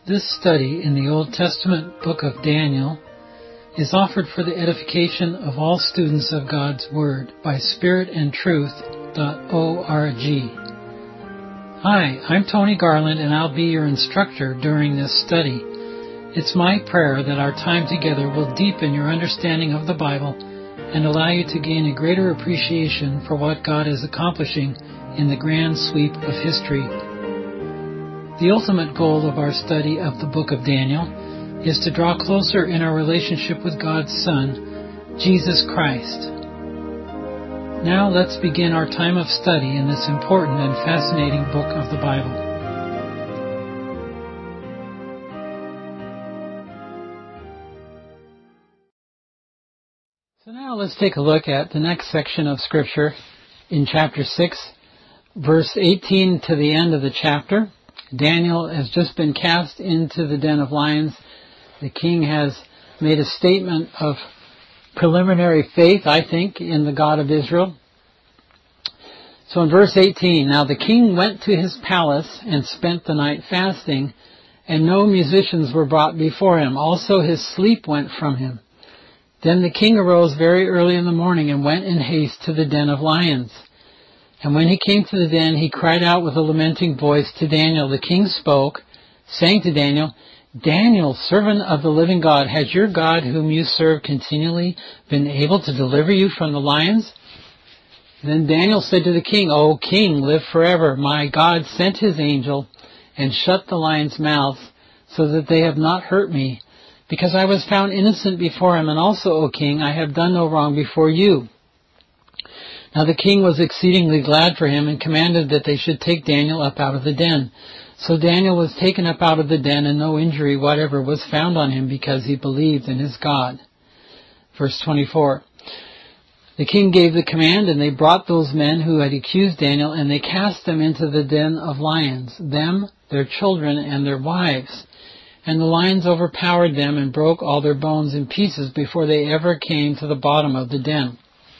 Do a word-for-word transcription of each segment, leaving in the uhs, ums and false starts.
This study in the Old Testament book of Daniel is offered for the edification of all students of God's Word by spirit and truth dot org. Hi, I'm Tony Garland, and I'll be your instructor during this study. It's my prayer that our time together will deepen your understanding of the Bible and allow you to gain a greater appreciation for what God is accomplishing in the grand sweep of history. The ultimate goal of our study of the book of Daniel is to draw closer in our relationship with God's Son, Jesus Christ. Now let's begin our time of study in this important and fascinating book of the Bible. So now let's take a look at the next section of Scripture in chapter six, verse eighteen to the end of the chapter. Daniel has just been cast into the den of lions. The king has made a statement of preliminary faith, I think, in the God of Israel. So in verse eighteen, now the king went to his palace and spent the night fasting, and no musicians were brought before him. Also his sleep went from him. Then the king arose very early in the morning and went in haste to the den of lions. And when he came to the den, he cried out with a lamenting voice to Daniel. The king spoke, saying to Daniel, Daniel, servant of the living God, has your God whom you serve continually been able to deliver you from the lions? Then Daniel said to the king, O king, live forever. My God sent his angel and shut the lions' mouths so that they have not hurt me, because I was found innocent before him. And also, O king, I have done no wrong before you. Now the king was exceedingly glad for him and commanded that they should take Daniel up out of the den. So Daniel was taken up out of the den, and no injury whatever was found on him, because he believed in his God. Verse twenty-four. The king gave the command, and they brought those men who had accused Daniel, and they cast them into the den of lions, them, their children, and their wives. And the lions overpowered them and broke all their bones in pieces before they ever came to the bottom of the den.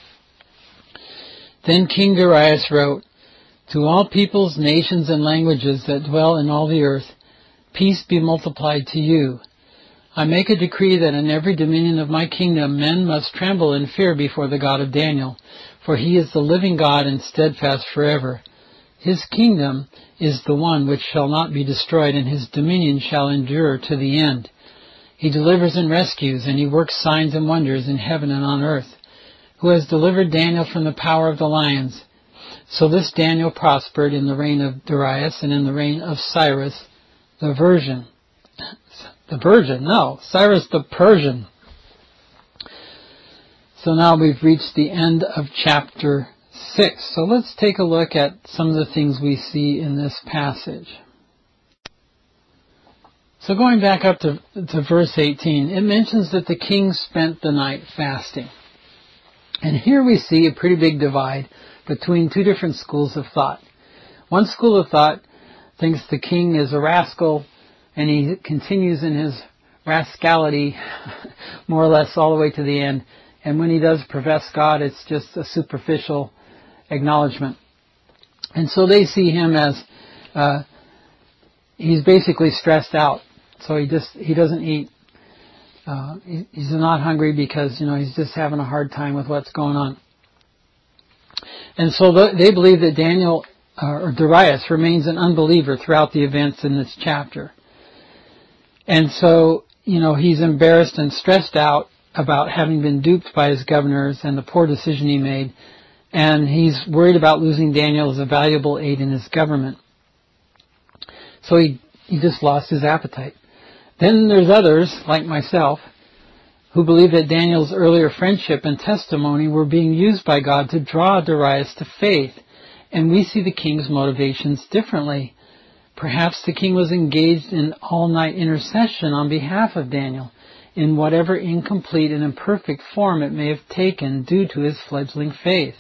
Then King Darius wrote, To all peoples, nations, and languages that dwell in all the earth, peace be multiplied to you. I make a decree that in every dominion of my kingdom men must tremble in fear before the God of Daniel, for he is the living God and steadfast forever. His kingdom is the one which shall not be destroyed, and his dominion shall endure to the end. He delivers and rescues, and he works signs and wonders in heaven and on earth, who has delivered Daniel from the power of the lions. So this Daniel prospered in the reign of Darius and in the reign of Cyrus the Persian. The Persian? No, Cyrus the Persian. So now we've reached the end of chapter six. So let's take a look at some of the things we see in this passage. So going back up to, to verse eighteen, it mentions that the king spent the night fasting. And here we see a pretty big divide between two different schools of thought. One school of thought thinks the king is a rascal, and he continues in his rascality more or less all the way to the end. And when he does profess God, it's just a superficial acknowledgement. And so they see him as uh, he's basically stressed out. So he just he doesn't eat. Uh, he's not hungry because, you know, he's just having a hard time with what's going on. And so they believe that Daniel, uh, or Darius, remains an unbeliever throughout the events in this chapter. And so, you know, he's embarrassed and stressed out about having been duped by his governors and the poor decision he made. And he's worried about losing Daniel as a valuable aid in his government. So he, he just lost his appetite. Then there's others, like myself, who believe that Daniel's earlier friendship and testimony were being used by God to draw Darius to faith, and we see the king's motivations differently. Perhaps the king was engaged in all-night intercession on behalf of Daniel, in whatever incomplete and imperfect form it may have taken due to his fledgling faith.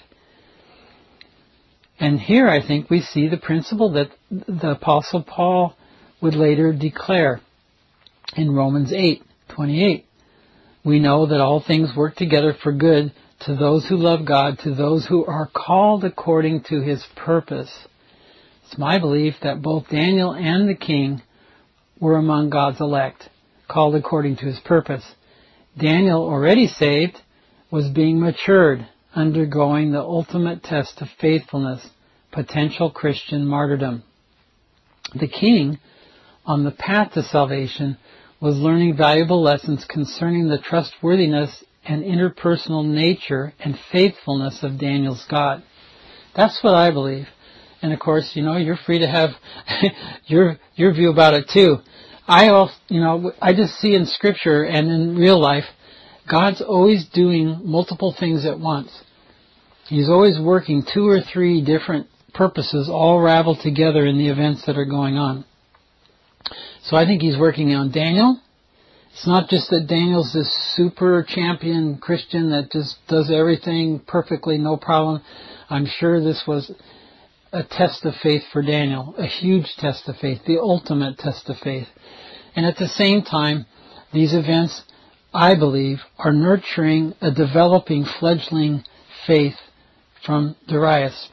And here I think we see the principle that the Apostle Paul would later declare. In Romans eight twenty-eight, we know that all things work together for good to those who love God, to those who are called according to his purpose. It's my belief that both Daniel and the king were among God's elect, called according to his purpose. Daniel, already saved, was being matured, undergoing the ultimate test of faithfulness, potential Christian martyrdom. The king, on the path to salvation, was learning valuable lessons concerning the trustworthiness and interpersonal nature and faithfulness of Daniel's God. That's what I believe. And of course, you know, you're free to have your your view about it too. I also, you know, I just see in Scripture and in real life, God's always doing multiple things at once. He's always working two or three different purposes all raveled together in the events that are going on. So I think he's working on Daniel. It's not just that Daniel's this super champion Christian that just does everything perfectly, no problem. I'm sure this was a test of faith for Daniel, a huge test of faith, the ultimate test of faith. And at the same time, these events, I believe, are nurturing a developing fledgling faith from Darius.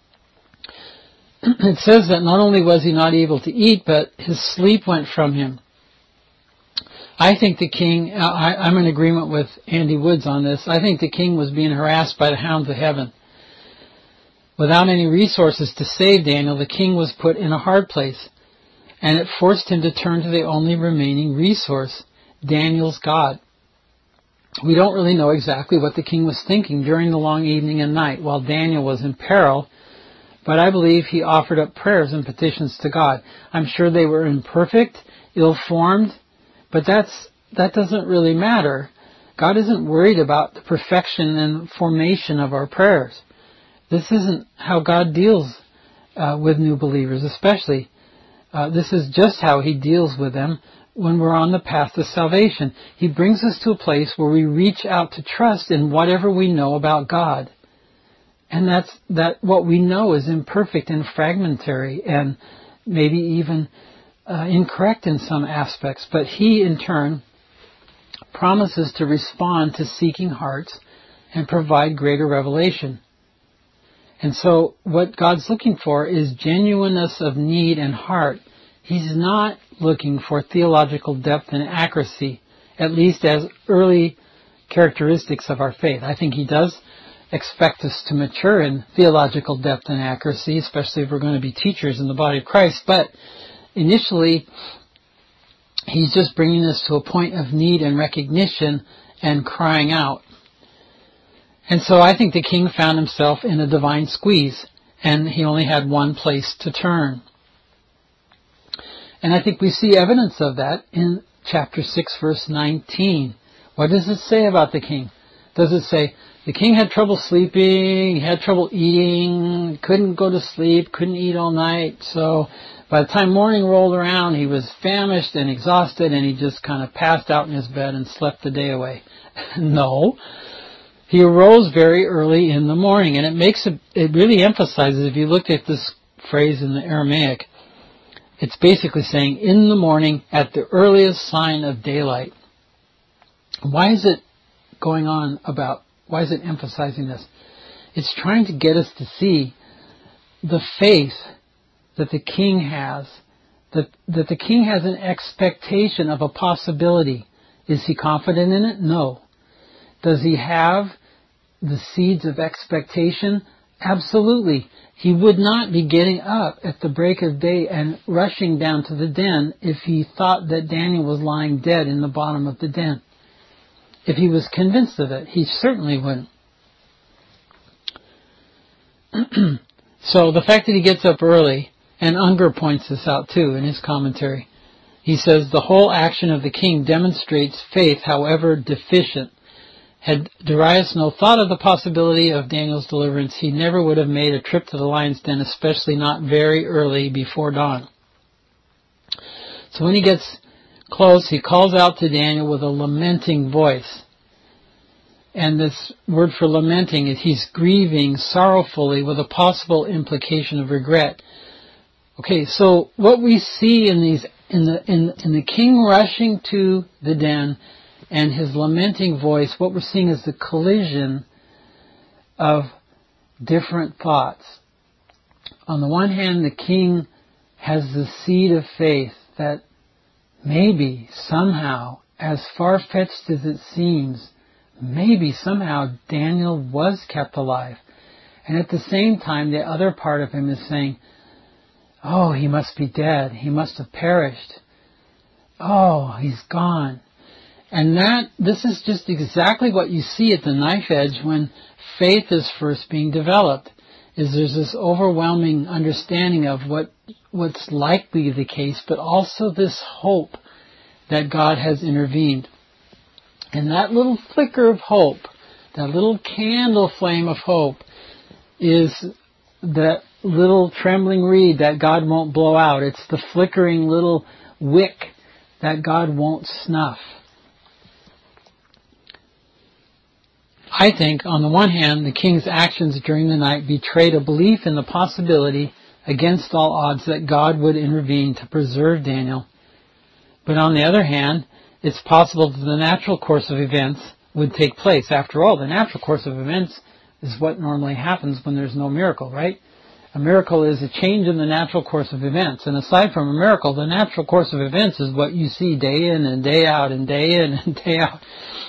It says that not only was he not able to eat, but his sleep went from him. I think the king, I, I'm in agreement with Andy Woods on this, I think the king was being harassed by the hounds of heaven. Without any resources to save Daniel, the king was put in a hard place, and it forced him to turn to the only remaining resource, Daniel's God. We don't really know exactly what the king was thinking during the long evening and night while Daniel was in peril, but I believe he offered up prayers and petitions to God. I'm sure they were imperfect, ill-formed, but that's that doesn't really matter. God isn't worried about the perfection and formation of our prayers. This isn't how God deals uh, with new believers, especially. Uh, this is just how he deals with them when we're on the path to salvation. He brings us to a place where we reach out to trust in whatever we know about God. And that's that what we know is imperfect and fragmentary and maybe even uh, incorrect in some aspects. But he, in turn, promises to respond to seeking hearts and provide greater revelation. And so what God's looking for is genuineness of need and heart. He's not looking for theological depth and accuracy, at least as early characteristics of our faith. I think he does expect us to mature in theological depth and accuracy, especially if we're going to be teachers in the body of Christ. But initially, he's just bringing us to a point of need and recognition and crying out. And so I think the king found himself in a divine squeeze, and he only had one place to turn. And I think we see evidence of that in chapter six, verse nineteen. What does it say about the king? Does it say, the king had trouble sleeping, he had trouble eating, couldn't go to sleep, couldn't eat all night, so by the time morning rolled around, he was famished and exhausted, and he just kind of passed out in his bed and slept the day away? No. He arose very early in the morning, and it makes it, it really emphasizes, if you look at this phrase in the Aramaic, it's basically saying, in the morning, at the earliest sign of daylight. Why is it going on about, why is it emphasizing this? It's trying to get us to see the faith that the king has, that, that the king has an expectation of a possibility. Is he confident in it? No. Does he have the seeds of expectation? Absolutely. He would not be getting up at the break of day and rushing down to the den if he thought that Daniel was lying dead in the bottom of the den. If he was convinced of it, he certainly wouldn't. So the fact that he gets up early, and Unger points this out too in his commentary, he says the whole action of the king demonstrates faith, however deficient. Had Darius no thought of the possibility of Daniel's deliverance, he never would have made a trip to the lion's den, especially not very early before dawn. So when he gets close, he calls out to Daniel with a lamenting voice. And this word for lamenting is he's grieving sorrowfully with a possible implication of regret. Okay, so what we see in these in the in, in the king rushing to the den and his lamenting voice, what we're seeing is the collision of different thoughts. On the one hand, the king has the seed of faith that maybe somehow, as far-fetched as it seems, maybe somehow Daniel was kept alive. And at the same time, the other part of him is saying, oh, he must be dead. He must have perished. Oh, he's gone. And that, this is just exactly what you see at the knife edge when faith is first being developed, is there's this overwhelming understanding of what what's likely the case, but also this hope that God has intervened. And that little flicker of hope, that little candle flame of hope, is that little trembling reed that God won't blow out. It's the flickering little wick that God won't snuff. I think, on the one hand, the king's actions during the night betrayed a belief in the possibility, against all odds, that God would intervene to preserve Daniel. But on the other hand, it's possible that the natural course of events would take place. After all, the natural course of events is what normally happens when there's no miracle, right? A miracle is a change in the natural course of events. And aside from a miracle, the natural course of events is what you see day in and day out and day in and day out.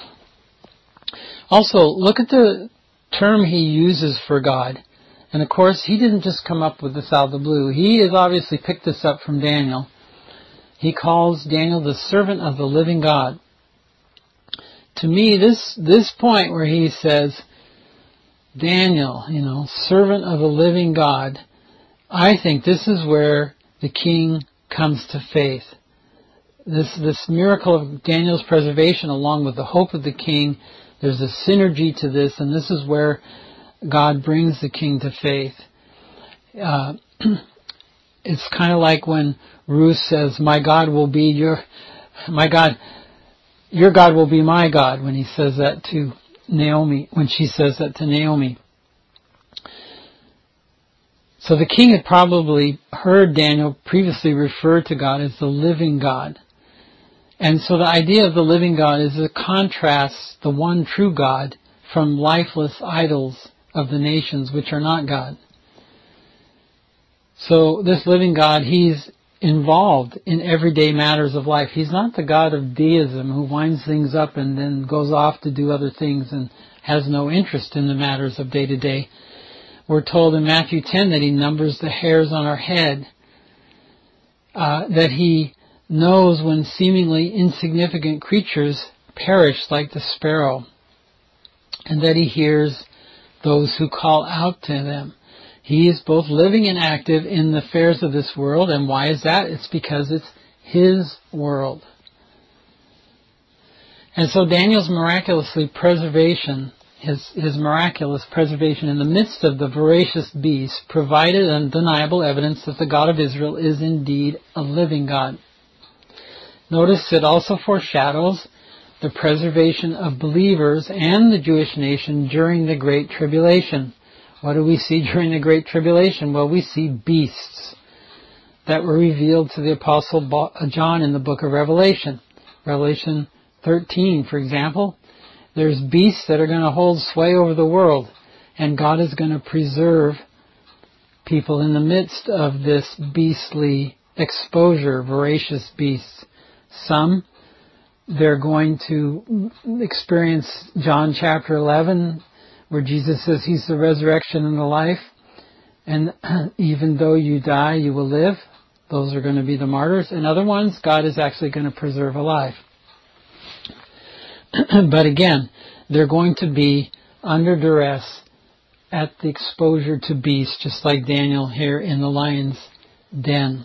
Also, look at the term he uses for God. And of course, he didn't just come up with this out of the blue. He has obviously picked this up from Daniel. He calls Daniel the servant of the living God. To me, this this point where he says, Daniel, you know, servant of the living God, I think this is where the king comes to faith. This this miracle of Daniel's preservation, along with the hope of the king, there's a synergy to this, and this is where God brings the king to faith. Uh, it's kind of like when Ruth says, "My God will be your, my God, your God will be my God." When he says that to Naomi, when she says that to Naomi. So the king had probably heard Daniel previously refer to God as the living God. And so the idea of the living God is a contrast, the one true God, from lifeless idols of the nations which are not God. So this living God, he's involved in everyday matters of life. He's not the God of deism who winds things up and then goes off to do other things and has no interest in the matters of day to day. We're told in Matthew ten that he numbers the hairs on our head, uh, that he knows when seemingly insignificant creatures perish like the sparrow, and that he hears those who call out to them. He is both living and active in the affairs of this world, and why is that? It's because it's his world. And so Daniel's miraculously preservation, his, his miraculous preservation in the midst of the voracious beast, provided undeniable evidence that the God of Israel is indeed a living God. Notice it also foreshadows the preservation of believers and the Jewish nation during the Great Tribulation. What do we see during the Great Tribulation? Well, we see beasts that were revealed to the Apostle John in the book of Revelation. Revelation thirteen, for example. There's beasts that are going to hold sway over the world, and God is going to preserve people in the midst of this beastly exposure, voracious beasts. Some, they're going to experience John chapter eleven, where Jesus says he's the resurrection and the life. And even though you die, you will live. Those are going to be the martyrs. And other ones, God is actually going to preserve alive. But again, they're going to be under duress at the exposure to beasts, just like Daniel here in the lion's den.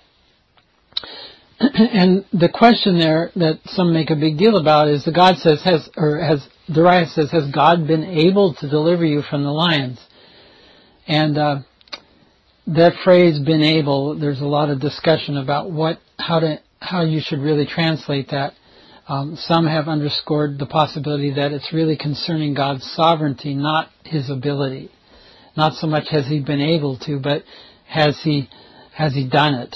And the question there that some make a big deal about is the God says, has, or has, Darius says, has God been able to deliver you from the lions? And uh, that phrase, been able, there's a lot of discussion about what, how to, how you should really translate that. Um, some have underscored the possibility that it's really concerning God's sovereignty, not his ability. Not so much has he been able to, but has he, has he done it?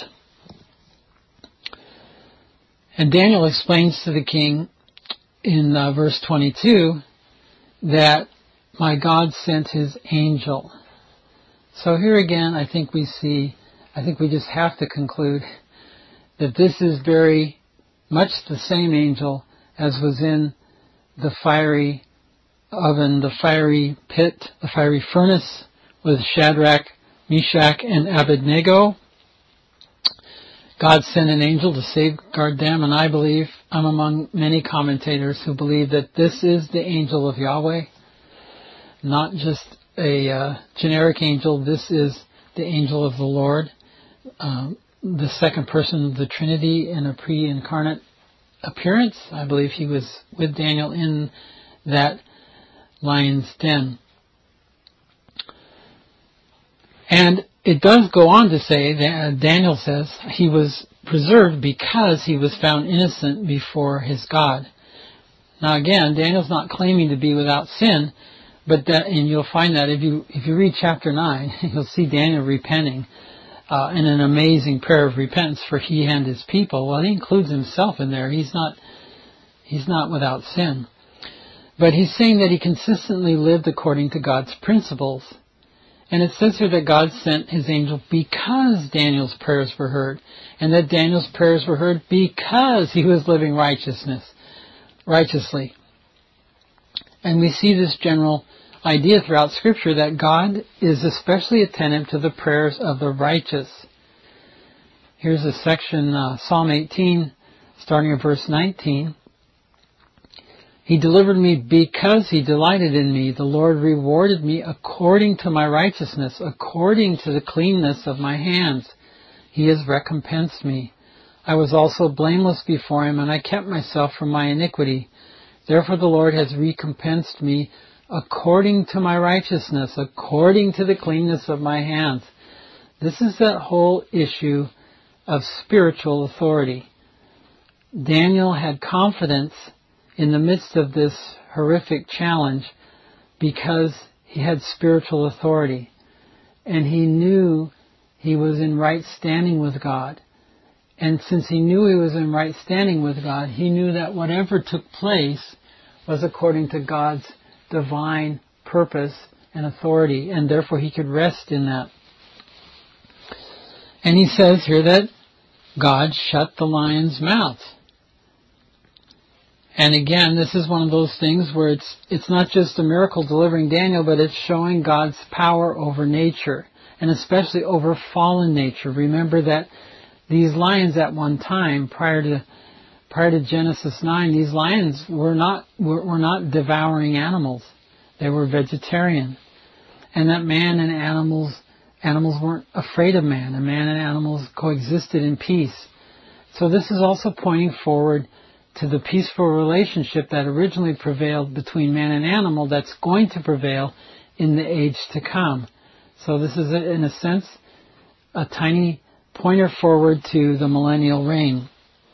And Daniel explains to the king in uh, verse twenty-two that my God sent his angel. So here again, I think we see, I think we just have to conclude that this is very much the same angel as was in the fiery oven, the fiery pit, the fiery furnace with Shadrach, Meshach, and Abednego. God sent an angel to safeguard them, and I believe, I'm among many commentators who believe that this is the angel of Yahweh, not just a uh, generic angel. This is the angel of the Lord, um, the second person of the Trinity in a pre-incarnate appearance. I believe he was with Daniel in that lion's den. And it does go on to say that Daniel says he was preserved because he was found innocent before his God. Now again, Daniel's not claiming to be without sin, but that, and you'll find that if you if you read chapter nine, you'll see Daniel repenting uh, in an amazing prayer of repentance for he and his people. Well, he includes himself in there. He's not he's not without sin, but he's saying that he consistently lived according to God's principles. And it says here that God sent his angel because Daniel's prayers were heard, and that Daniel's prayers were heard because he was living righteousness, righteously. And we see this general idea throughout Scripture that God is especially attentive to the prayers of the righteous. Here's a section, uh, Psalm eighteen, starting at verse nineteen. He delivered me because he delighted in me. The Lord rewarded me according to my righteousness, according to the cleanness of my hands. He has recompensed me. I was also blameless before him, and I kept myself from my iniquity. Therefore the Lord has recompensed me according to my righteousness, according to the cleanness of my hands. This is that whole issue of spiritual authority. Daniel had confidence in the midst of this horrific challenge because he had spiritual authority, and he knew he was in right standing with God. And since he knew he was in right standing with God, he knew that whatever took place was according to God's divine purpose and authority, and therefore he could rest in that. And he says here that God shut the lion's mouth. And again, this is one of those things where it's it's not just a miracle delivering Daniel, but it's showing God's power over nature, and especially over fallen nature. Remember that these lions at one time, prior to prior to Genesis nine, these lions were not were, were not devouring animals. They were vegetarian. And that man and animals animals weren't afraid of man, and man and animals coexisted in peace. So this is also pointing forward to the peaceful relationship that originally prevailed between man and animal that's going to prevail in the age to come. So this is, in a sense, a tiny pointer forward to the millennial reign.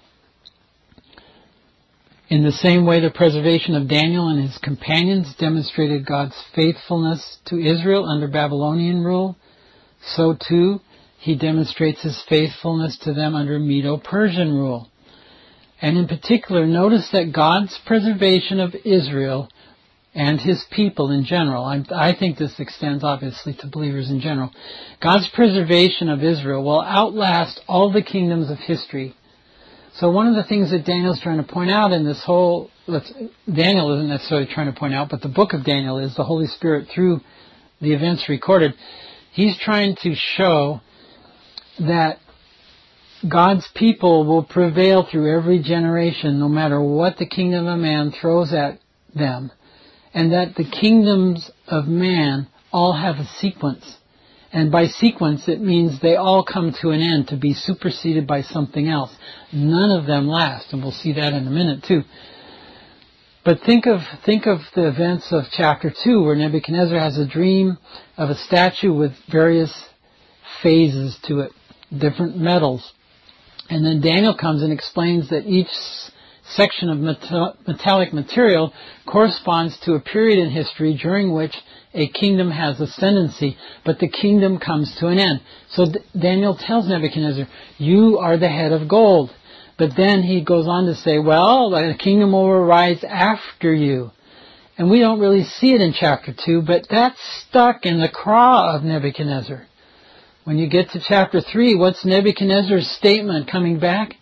In the same way, the preservation of Daniel and his companions demonstrated God's faithfulness to Israel under Babylonian rule, so too he demonstrates his faithfulness to them under Medo-Persian rule. And in particular, notice that God's preservation of Israel and his people in general, I, I think this extends obviously to believers in general, God's preservation of Israel will outlast all the kingdoms of history. So one of the things that Daniel's trying to point out in this whole, let's, Daniel isn't necessarily trying to point out, but the book of Daniel is the Holy Spirit through the events recorded. He's trying to show that God's people will prevail through every generation, no matter what the kingdom of man throws at them. And that the kingdoms of man all have a sequence. And by sequence, it means they all come to an end to be superseded by something else. None of them last, and we'll see that in a minute too. But think of think of the events of chapter two, where Nebuchadnezzar has a dream of a statue with various phases to it, different metals. And then Daniel comes and explains that each section of metallic material corresponds to a period in history during which a kingdom has ascendancy, but the kingdom comes to an end. So Daniel tells Nebuchadnezzar, you are the head of gold. But then he goes on to say, well, the kingdom will arise after you. And we don't really see it in chapter two, but that's stuck in the craw of Nebuchadnezzar. When you get to chapter three, what's Nebuchadnezzar's statement coming back?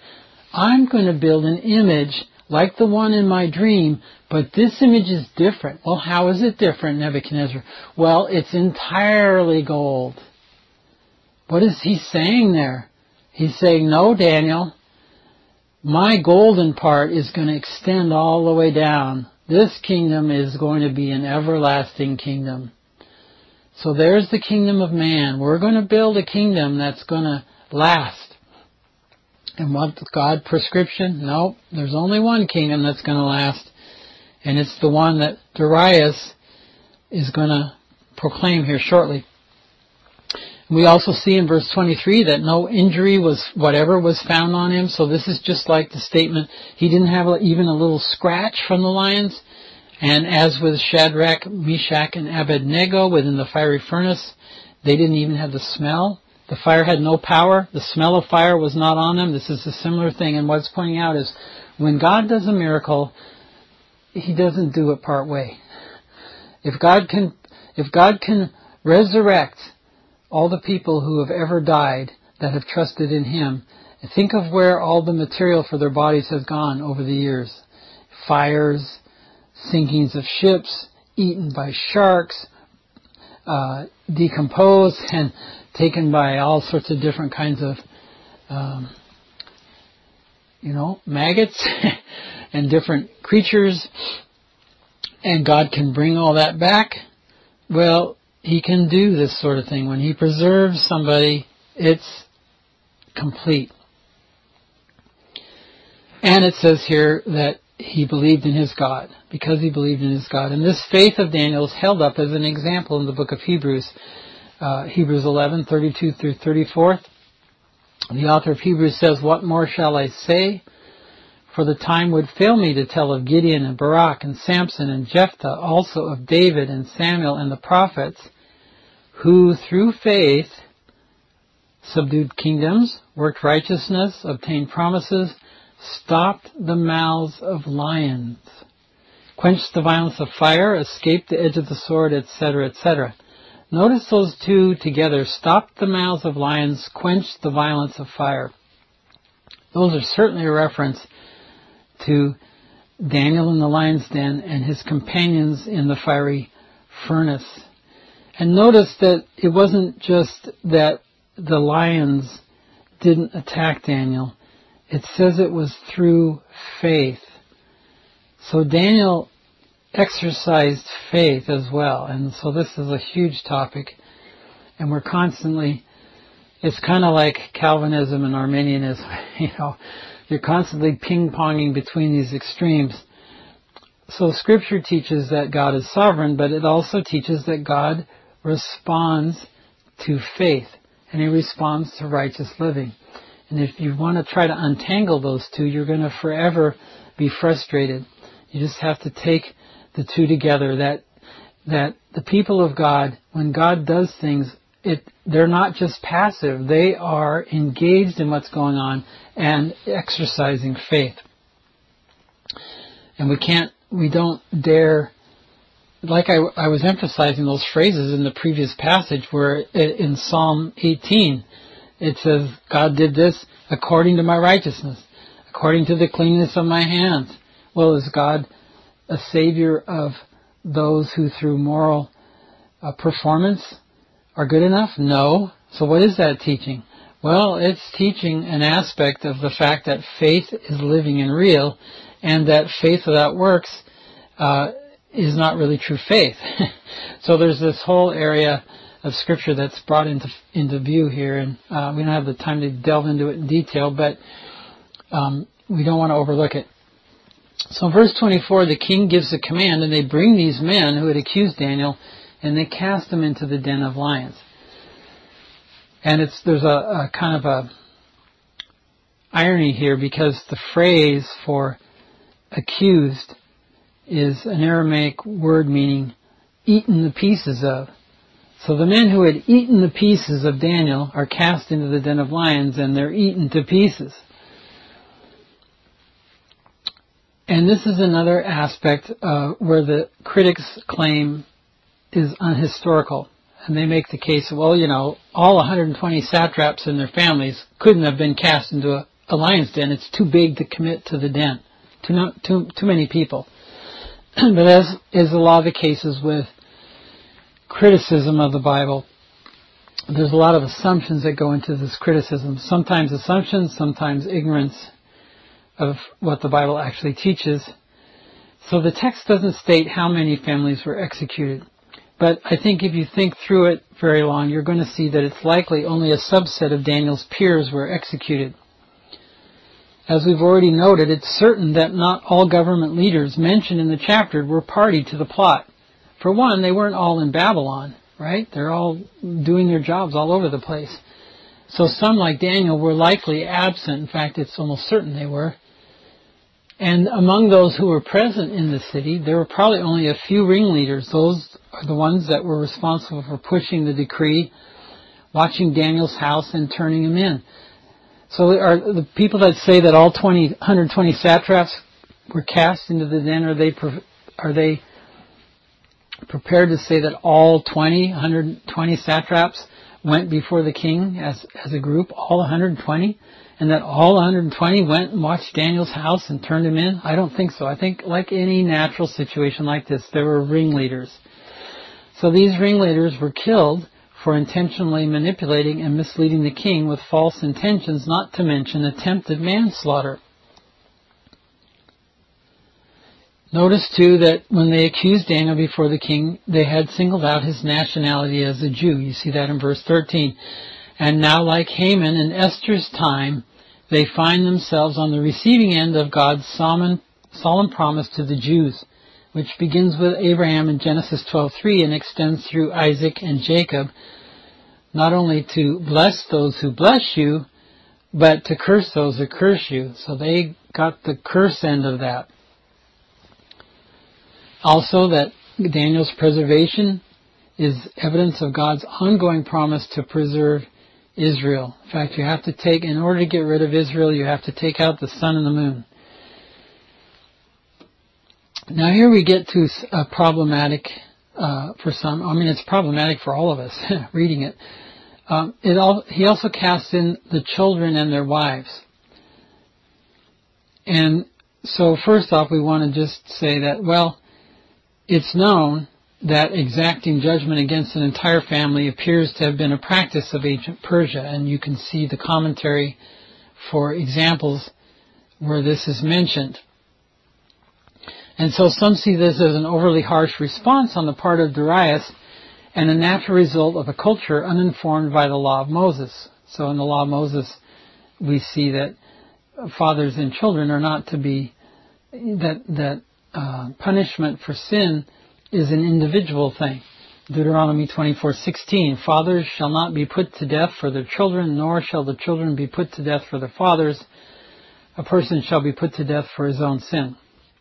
I'm going to build an image like the one in my dream, but this image is different. Well, how is it different, Nebuchadnezzar? Well, it's entirely gold. What is he saying there? He's saying, no, Daniel, my golden part is going to extend all the way down. This kingdom is going to be an everlasting kingdom. So there's the kingdom of man. We're going to build a kingdom that's going to last. And what God prescription? No, there's only one kingdom that's going to last. And it's the one that Darius is going to proclaim here shortly. We also see in verse twenty-three that no injury was, whatever was found on him. So this is just like the statement, he didn't have even a little scratch from the lions. And as with Shadrach, Meshach, and Abednego within the fiery furnace, they didn't even have the smell. The fire had no power. The smell of fire was not on them. This is a similar thing. And what's pointing out is when God does a miracle, he doesn't do it part way. If God can, if God can resurrect all the people who have ever died that have trusted in him, think of where all the material for their bodies has gone over the years. Fires, sinkings of ships, eaten by sharks, uh, decomposed and taken by all sorts of different kinds of, um, you know, maggots and different creatures. And God can bring all that back. Well, he can do this sort of thing. When he preserves somebody, it's complete. And it says here that he believed in his God, because he believed in his God. And this faith of Daniel is held up as an example in the book of Hebrews, uh, Hebrews eleven, thirty-two through thirty-four. The author of Hebrews says, "What more shall I say? For the time would fail me to tell of Gideon and Barak and Samson and Jephthah, also of David and Samuel and the prophets, who through faith subdued kingdoms, worked righteousness, obtained promises, stopped the mouths of lions, quenched the violence of fire, escaped the edge of the sword, et cetera, et cetera" Notice those two together. Stopped the mouths of lions, quenched the violence of fire. Those are certainly a reference to Daniel in the lion's den and his companions in the fiery furnace. And notice that it wasn't just that the lions didn't attack Daniel. It says it was through faith. So Daniel exercised faith as well. And so this is a huge topic. And we're constantly, it's kind of like Calvinism and Arminianism. You know, you're constantly ping-ponging between these extremes. So Scripture teaches that God is sovereign, but it also teaches that God responds to faith. And he responds to righteous living. And if you want to try to untangle those two, you're going to forever be frustrated. You just have to take the two together. That that the people of God, when God does things, it they're not just passive. They are engaged in what's going on and exercising faith. And we can't, we don't dare, like I, I was emphasizing those phrases in the previous passage where in Psalm eighteen, it says, God did this according to my righteousness, according to the cleanness of my hands. Well, is God a savior of those who through moral uh, performance are good enough? No. So what is that teaching? Well, it's teaching an aspect of the fact that faith is living and real, and that faith without works uh, is not really true faith. So there's this whole area of Scripture that's brought into into view here, and uh, we don't have the time to delve into it in detail, but um, we don't want to overlook it. So in verse twenty-four, the king gives a command, and they bring these men who had accused Daniel, and they cast them into the den of lions. And it's there's a, a kind of a irony here, because the phrase for accused is an Aramaic word meaning eaten the pieces of. So the men who had eaten the pieces of Daniel are cast into the den of lions, and they're eaten to pieces. And this is another aspect uh, where the critics claim is unhistorical. And they make the case, well, you know, all one hundred twenty satraps and their families couldn't have been cast into a, a lion's den. It's too big to commit to the den. Too not, too too many people. But as is a lot of the cases with criticism of the Bible, there's a lot of assumptions that go into this criticism. Sometimes assumptions, sometimes ignorance of what the Bible actually teaches. So the text doesn't state how many families were executed. But I think if you think through it very long, you're going to see that it's likely only a subset of Daniel's peers were executed. As we've already noted, it's certain that not all government leaders mentioned in the chapter were party to the plot. For one, they weren't all in Babylon, right? They're all doing their jobs all over the place. So some, like Daniel, were likely absent. In fact, it's almost certain they were. And among those who were present in the city, there were probably only a few ringleaders. Those are the ones that were responsible for pushing the decree, watching Daniel's house, and turning him in. So are the people that say that all twenty, one hundred twenty satraps were cast into the den, are they are they prepared to say that all twenty, one hundred twenty satraps went before the king as as a group, all one hundred twenty, and that all one hundred twenty went and watched Daniel's house and turned him in? I don't think so. I think like any natural situation like this, there were ringleaders. So these ringleaders were killed for intentionally manipulating and misleading the king with false intentions, not to mention attempted manslaughter. Notice, too, that when they accused Daniel before the king, they had singled out his nationality as a Jew. You see that in verse thirteen. And now, like Haman in Esther's time, they find themselves on the receiving end of God's solemn, solemn promise to the Jews, which begins with Abraham in Genesis twelve three and extends through Isaac and Jacob, not only to bless those who bless you, but to curse those who curse you. So they got the curse end of that. Also, that Daniel's preservation is evidence of God's ongoing promise to preserve Israel. In fact, you have to take, in order to get rid of Israel, you have to take out the sun and the moon. Now here we get to a problematic, uh, for some, I mean it's problematic for all of us reading it. Um, it all, he also casts in the children and their wives. And so first off, we want to just say that, well, it's known that exacting judgment against an entire family appears to have been a practice of ancient Persia, and you can see the commentary for examples where this is mentioned. And so some see this as an overly harsh response on the part of Darius and a natural result of a culture uninformed by the law of Moses. So in the law of Moses, we see that fathers and children are not to be, that, that uh, punishment for sin is an individual thing. Deuteronomy twenty-four sixteen, fathers shall not be put to death for their children, nor shall the children be put to death for their fathers. A person shall be put to death for his own sin.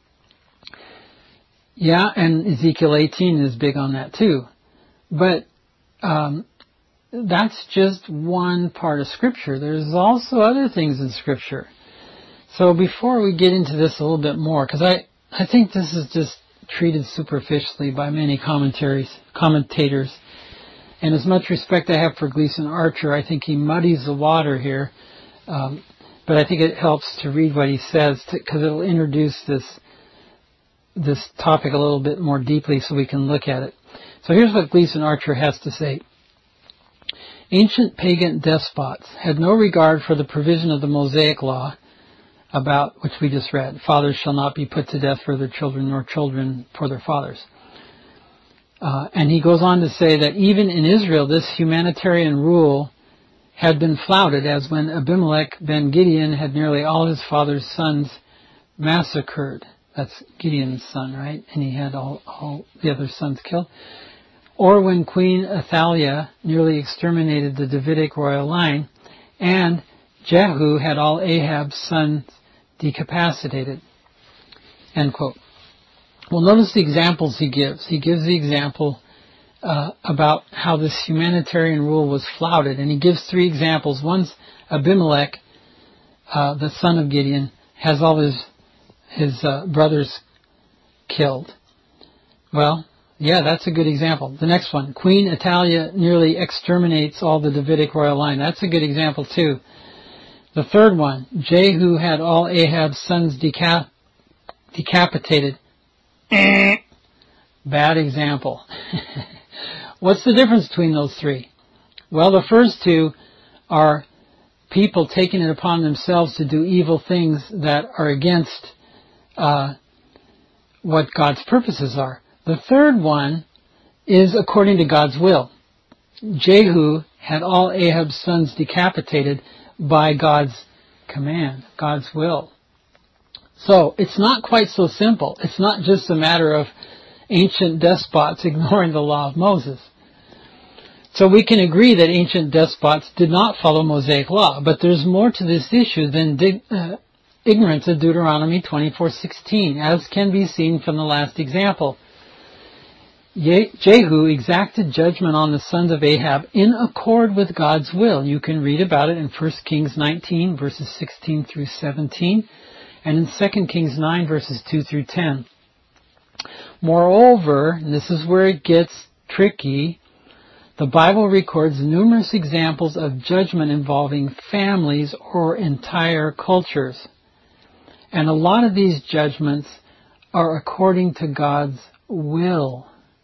Yeah, and Ezekiel eighteen is big on that too. But um, that's just one part of Scripture. There's also other things in Scripture. So before we get into this a little bit more, because I, I think this is just treated superficially by many commentaries, commentators. And as much respect I have for Gleason Archer, I think he muddies the water here. Um, but I think it helps to read what he says, because it'll introduce this this topic a little bit more deeply so we can look at it. So here's what Gleason Archer has to say. Ancient pagan despots had no regard for the provision of the Mosaic law, about which we just read. Fathers shall not be put to death for their children, nor children for their fathers. Uh, and he goes on to say that even in Israel, this humanitarian rule had been flouted, as when Abimelech ben Gideon had nearly all his father's sons massacred. That's Gideon's son, right? And he had all, all the other sons killed. Or when Queen Athaliah nearly exterminated the Davidic royal line, and Jehu had all Ahab's sons decapacitated. End quote. Well, notice the examples he gives. He gives the example uh, about how this humanitarian rule was flouted, and he gives three examples. One's Abimelech, uh, the son of Gideon, has all his his uh, brothers killed. Well, yeah, that's a good example. The next one, Queen Athaliah nearly exterminates all the Davidic royal line. That's a good example too. The third one, Jehu had all Ahab's sons deca- decapitated. Bad example. What's the difference between those three? Well, the first two are people taking it upon themselves to do evil things that are against uh, what God's purposes are. The third one is according to God's will. Jehu had all Ahab's sons decapitated by God's command, God's will. So it's not quite so simple. It's not just a matter of ancient despots ignoring the law of Moses. So we can agree that ancient despots did not follow Mosaic law, but there's more to this issue than dig, uh, ignorance of Deuteronomy twenty-four sixteen, as can be seen from the last example. Jehu exacted judgment on the sons of Ahab in accord with God's will. You can read about it in First Kings nineteen, verses sixteen through seventeen, and in Second Kings nine, verses two through ten. Moreover, and this is where it gets tricky, the Bible records numerous examples of judgment involving families or entire cultures. And a lot of these judgments are according to God's will.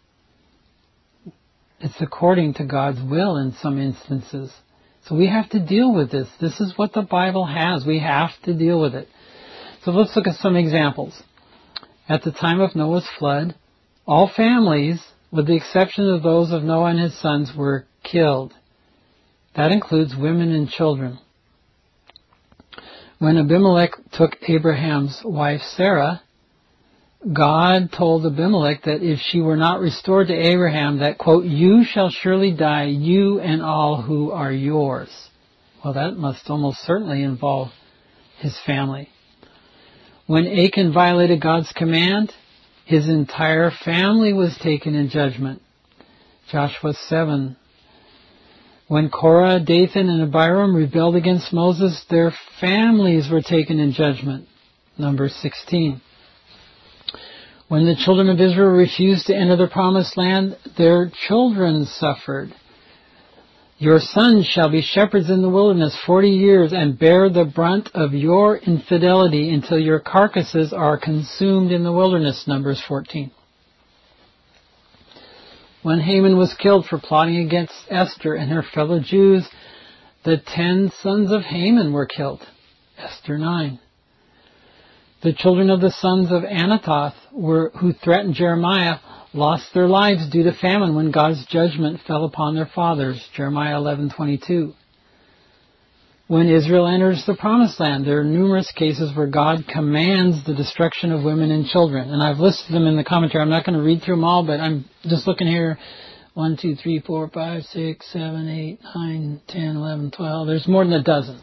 It's according to God's will in some instances. So we have to deal with this. This is what the Bible has. We have to deal with it. So let's look at some examples. At the time of Noah's flood, all families, with the exception of those of Noah and his sons, were killed. That includes women and children. When Abimelech took Abraham's wife Sarah, God told Abimelech that if she were not restored to Abraham, that, quote, you shall surely die, you and all who are yours. Well, that must almost certainly involve his family. When Achan violated God's command, his entire family was taken in judgment. Joshua seven. When Korah, Dathan, and Abiram rebelled against Moses, their families were taken in judgment. Numbers sixteen. When the children of Israel refused to enter the promised land, their children suffered. Your sons shall be shepherds in the wilderness forty years and bear the brunt of your infidelity until your carcasses are consumed in the wilderness. Numbers fourteen. When Haman was killed for plotting against Esther and her fellow Jews, the ten sons of Haman were killed. Esther nine. The children of the sons of Anathoth, were, who threatened Jeremiah, lost their lives due to famine when God's judgment fell upon their fathers. Jeremiah eleven twenty-two. When Israel enters the promised land, there are numerous cases where God commands the destruction of women and children. And I've listed them in the commentary. I'm not going to read through them all, but I'm just looking here. one, two, three, four, five, six, seven, eight, nine, ten, eleven, twelve. There's more than a dozen.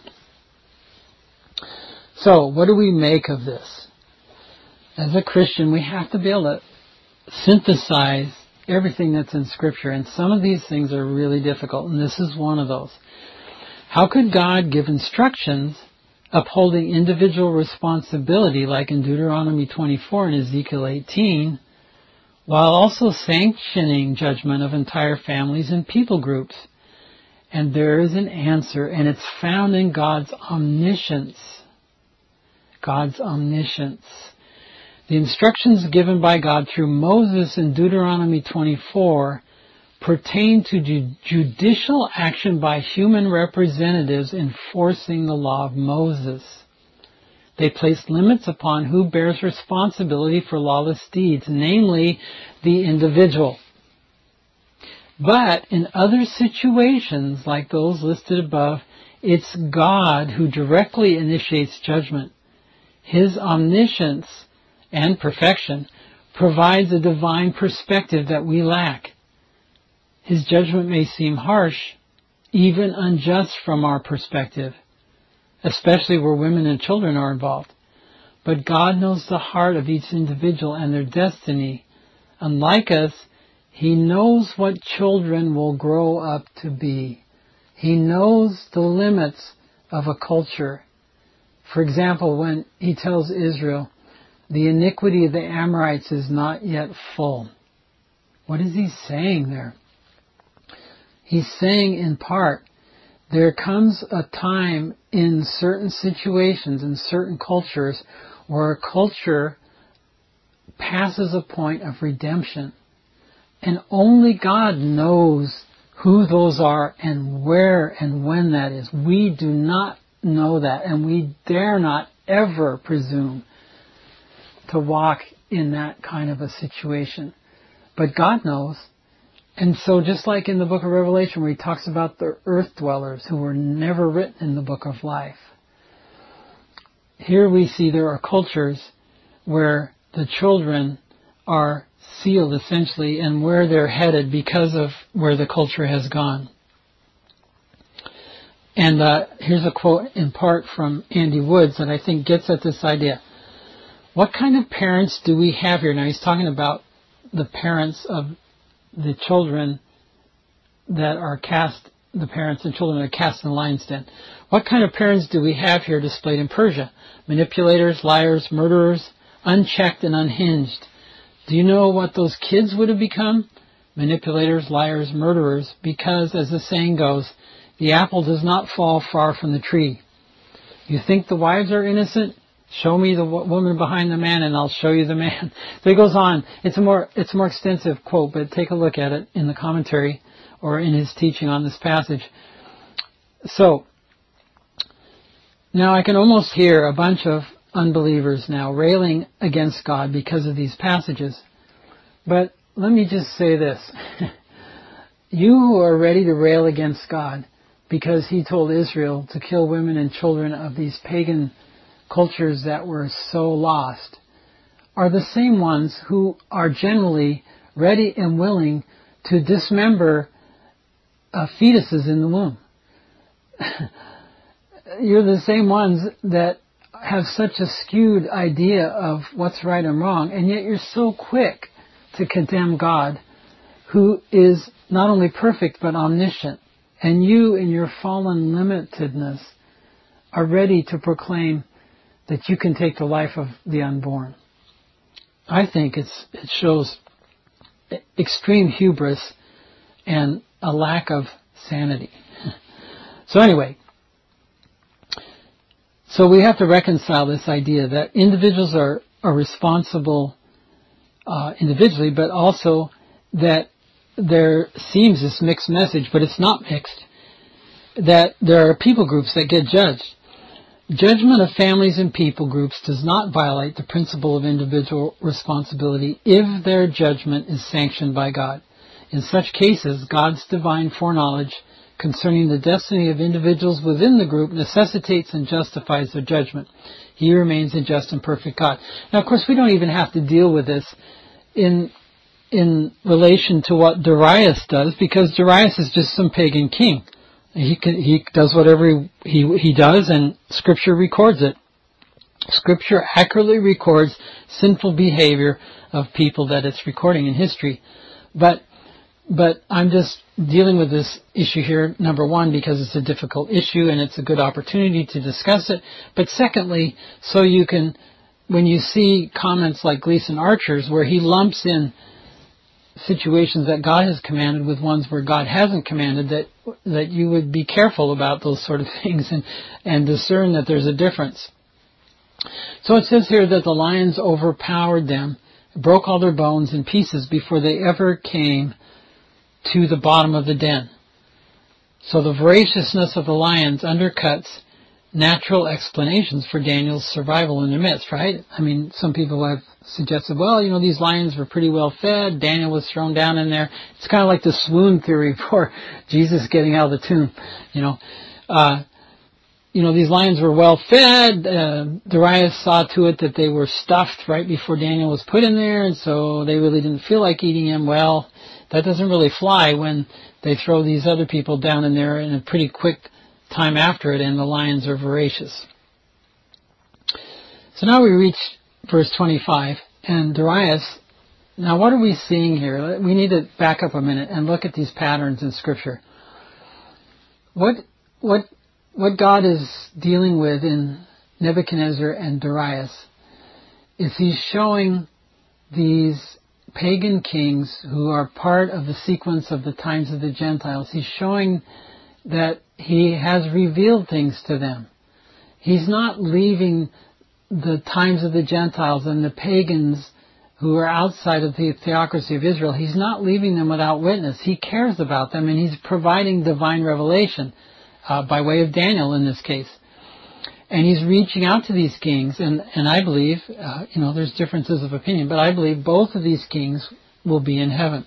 So, what do we make of this? As a Christian, we have to be able to synthesize everything that's in Scripture, and some of these things are really difficult, and this is one of those. How could God give instructions upholding individual responsibility, like in Deuteronomy twenty-four and Ezekiel eighteen, while also sanctioning judgment of entire families and people groups? And there is an answer, and it's found in God's omniscience. God's omniscience. The instructions given by God through Moses in Deuteronomy twenty-four pertain to ju- judicial action by human representatives enforcing the law of Moses. They place limits upon who bears responsibility for lawless deeds, namely the individual. But in other situations, like those listed above, it's God who directly initiates judgment. His omniscience and perfection provides a divine perspective that we lack. His judgment may seem harsh, even unjust from our perspective, especially where women and children are involved. But God knows the heart of each individual and their destiny. Unlike us, He knows what children will grow up to be. He knows the limits of a culture. For example, when He tells Israel, the iniquity of the Amorites is not yet full. What is He saying there? He's saying in part there comes a time in certain situations, in certain cultures, where a culture passes a point of redemption. And only God knows who those are and where and when that is. We do not know that, and we dare not ever presume to walk in that kind of a situation. But God knows. And so just like in the book of Revelation where he talks about the earth dwellers who were never written in the book of life, here we see there are cultures where the children are sealed essentially and where they're headed because of where the culture has gone. And uh, here's a quote in part from Andy Woods that I think gets at this idea. What kind of parents do we have here? Now he's talking about the parents of the children that are cast, the parents and children that are cast in the lion's den. What kind of parents do we have here displayed in Persia? Manipulators, liars, murderers, unchecked and unhinged. Do you know what those kids would have become? Manipulators, liars, murderers, because, as the saying goes, the apple does not fall far from the tree. You think the wives are innocent? Show me the woman behind the man and I'll show you the man. So he goes on. It's a more, it's a more extensive quote, but take a look at it in the commentary or in his teaching on this passage. So, now I can almost hear a bunch of unbelievers now railing against God because of these passages. But let me just say this. You who are ready to rail against God because he told Israel to kill women and children of these pagan cultures that were so lost are the same ones who are generally ready and willing to dismember uh, fetuses in the womb. You're the same ones that have such a skewed idea of what's right and wrong, and yet you're so quick to condemn God, who is not only perfect but omniscient. And you, in your fallen limitedness, are ready to proclaim that you can take the life of the unborn. I think it's it shows extreme hubris and a lack of sanity. So anyway, so we have to reconcile this idea that individuals are, are responsible uh, individually, but also that there seems this mixed message, but it's not mixed, that there are people groups that get judged. Judgment of families and people groups does not violate the principle of individual responsibility if their judgment is sanctioned by God. In such cases, God's divine foreknowledge concerning the destiny of individuals within the group necessitates and justifies their judgment. He remains a just and perfect God. Now, of course, we don't even have to deal with this in in relation to what Darius does, because Darius is just some pagan king. He can, he does whatever he, he he does, and Scripture records it. Scripture accurately records sinful behavior of people that it's recording in history. But but I'm just dealing with this issue here, number one, because it's a difficult issue and it's a good opportunity to discuss it. But secondly, so you can, when you see comments like Gleason Archer's, where he lumps in situations that God has commanded with ones where God hasn't commanded, that that you would be careful about those sort of things and, and discern that there's a difference. So it says here that the lions overpowered them, broke all their bones in pieces before they ever came to the bottom of the den. So the voraciousness of the lions undercuts natural explanations for Daniel's survival in their midst, right? I mean, some people have suggested, well, you know, these lions were pretty well fed. Daniel was thrown down in there. It's kind of like the swoon theory for Jesus getting out of the tomb, you know. Uh, you know, these lions were well fed. Uh, Darius saw to it that they were stuffed right before Daniel was put in there, and so they really didn't feel like eating him. Well, that doesn't really fly when they throw these other people down in there in a pretty quick time after it, and the lions are voracious. So now we reach verse twenty-five, and Darius, now what are we seeing here? We need to back up a minute and look at these patterns in Scripture. What, what, what God is dealing with in Nebuchadnezzar and Darius is he's showing these pagan kings who are part of the sequence of the times of the Gentiles. He's showing that he has revealed things to them. He's not leaving the times of the Gentiles and the pagans who are outside of the theocracy of Israel. He's not leaving them without witness. He cares about them, and he's providing divine revelation uh, by way of Daniel in this case. And he's reaching out to these kings, and, and I believe, uh, you know, there's differences of opinion, but I believe both of these kings will be in heaven.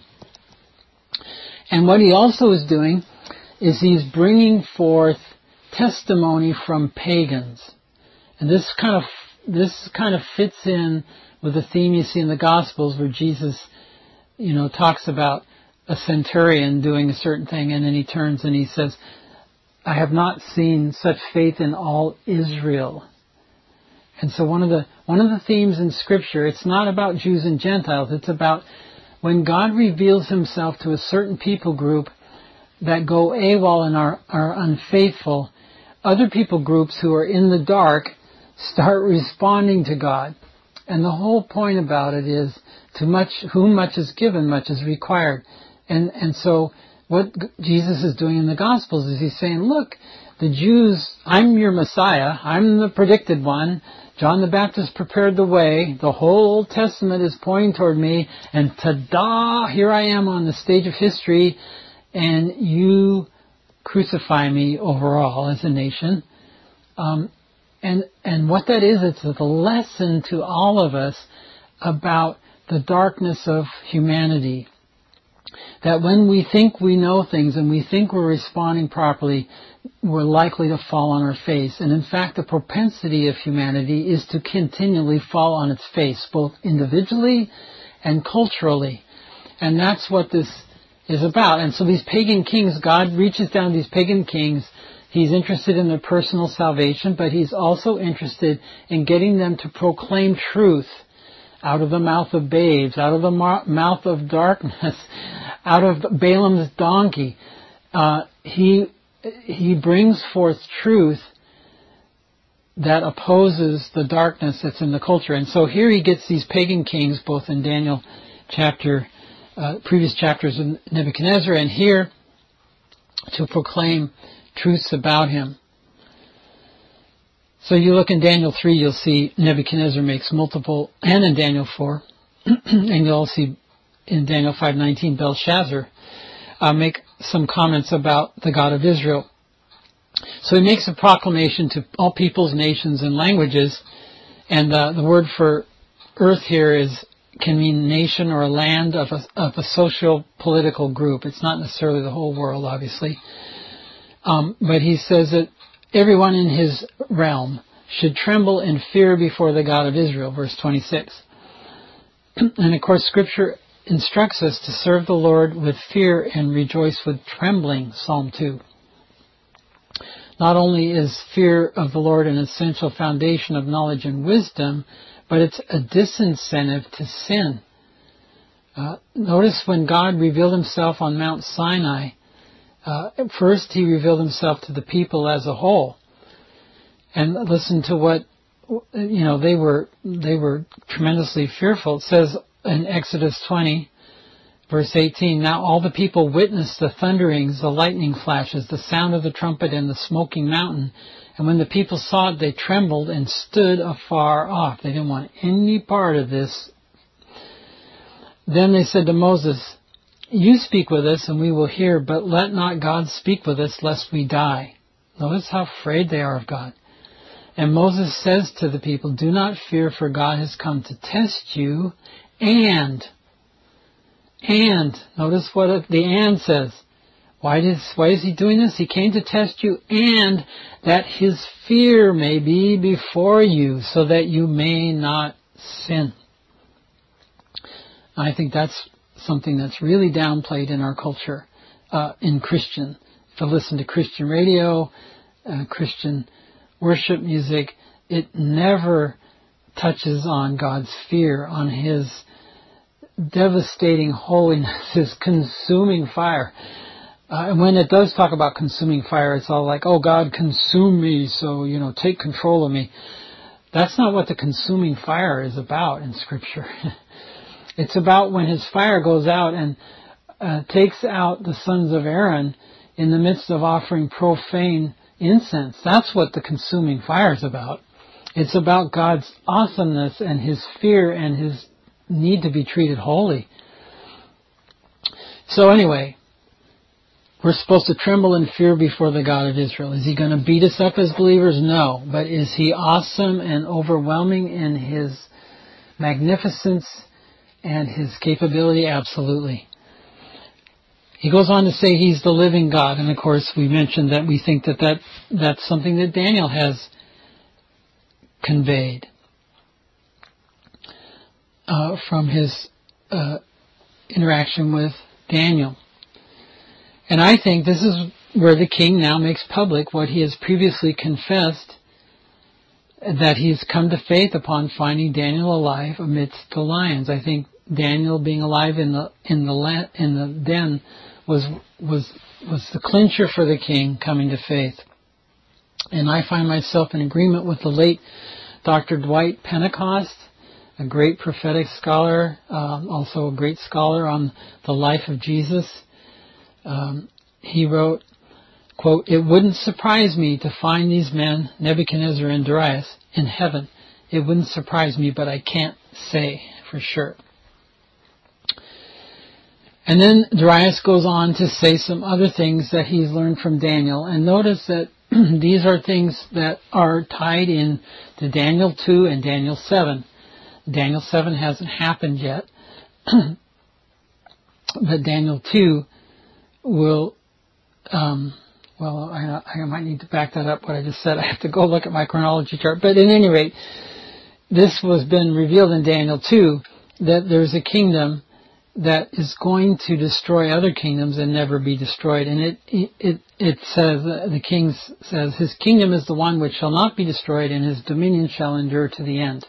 And what he also is doing is he's bringing forth testimony from pagans. And this kind of this kind of fits in with the theme you see in the Gospels where Jesus, you know, talks about a centurion doing a certain thing, and then he turns and he says, I have not seen such faith in all Israel. And so one of the one of the themes in Scripture, it's not about Jews and Gentiles, it's about when God reveals himself to a certain people group that go AWOL and are, are unfaithful, other people groups who are in the dark start responding to God. And the whole point about it is, to much, whom much is given, much is required. And, and so what Jesus is doing in the Gospels is he's saying, look, the Jews, I'm your Messiah, I'm the predicted one, John the Baptist prepared the way, the whole Old Testament is pointing toward me, and ta-da, here I am on the stage of history, and you crucify me overall as a nation. Um, and and what that is, it's a lesson to all of us about the darkness of humanity. That when we think we know things and we think we're responding properly, we're likely to fall on our face. And in fact, the propensity of humanity is to continually fall on its face, both individually and culturally. And that's what this is about. And so these pagan kings, God reaches down to these pagan kings. He's interested in their personal salvation, but he's also interested in getting them to proclaim truth out of the mouth of babes, out of the mouth of darkness, out of Balaam's donkey. Uh, he he brings forth truth that opposes the darkness that's in the culture. And so here he gets these pagan kings, both in Daniel chapter, uh, previous chapters of Nebuchadnezzar, and here to proclaim truths about him. So you look in Daniel three, you'll see Nebuchadnezzar makes multiple, and in Daniel four, and you'll see in Daniel five nineteen, Belshazzar uh, make some comments about the God of Israel. So he makes a proclamation to all peoples, nations, and languages, and uh, the word for earth here is can mean nation or a land of a, of a social political group. It's not necessarily the whole world, obviously. Um, but he says that everyone in his realm should tremble in fear before the God of Israel, verse twenty-six. And of course, Scripture instructs us to serve the Lord with fear and rejoice with trembling, Psalm two. Not only is fear of the Lord an essential foundation of knowledge and wisdom, but it's a disincentive to sin. Uh, notice when God revealed himself on Mount Sinai, Uh, first, he revealed himself to the people as a whole, and listen to what you know. They were they were tremendously fearful. It says in Exodus twenty, verse eighteen, "Now all the people witnessed the thunderings, the lightning flashes, the sound of the trumpet, and the smoking mountain. And when the people saw it, they trembled and stood afar off." They didn't want any part of this. Then they said to Moses, "You speak with us, and we will hear, but let not God speak with us, lest we die." Notice how afraid they are of God. And Moses says to the people, "Do not fear, for God has come to test you, and, and," notice what the "and" says. Why does, why is he doing this? He came to test you, and that his fear may be before you, so that you may not sin. I think that's something that's really downplayed in our culture, uh, in Christian. If you listen to Christian radio, uh, Christian worship music, it never touches on God's fear, on his devastating holiness, his consuming fire. Uh, and when it does talk about consuming fire, it's all like, oh, God, consume me, so, you know, take control of me. That's not what the consuming fire is about in Scripture. It's about when his fire goes out and uh, takes out the sons of Aaron, in the midst of offering profane incense. That's what the consuming fire is about. It's about God's awesomeness and His fear and His need to be treated holy. So anyway, we're supposed to tremble in fear before the God of Israel. Is He going to beat us up as believers? No. But is He awesome and overwhelming in His magnificence and His capability? Absolutely. He goes on to say He's the living God. And of course, we mentioned that we think that, that that's something that Daniel has conveyed uh, from his uh, interaction with Daniel. And I think this is where the king now makes public what he has previously confessed, that he's come to faith upon finding Daniel alive amidst the lions. I think Daniel being alive in the in the la- in the den was was was the clincher for the king coming to faith. And I find myself in agreement with the late Doctor Dwight Pentecost, a great prophetic scholar, um, also a great scholar on the life of Jesus. Um, he wrote, quote, "It wouldn't surprise me to find these men, Nebuchadnezzar and Darius, in heaven. It wouldn't surprise me, but I can't say for sure." And then Darius goes on to say some other things that he's learned from Daniel. And notice that these are things that are tied in to Daniel two and Daniel seven. Daniel seven hasn't happened yet. But Daniel two will, um, well, I, I might need to back that up, what I just said. I have to go look at my chronology chart. But at any rate, this was been revealed in Daniel two, that there's a kingdom that is going to destroy other kingdoms and never be destroyed. And it it it says, the king says, his kingdom is the one which shall not be destroyed, and his dominion shall endure to the end.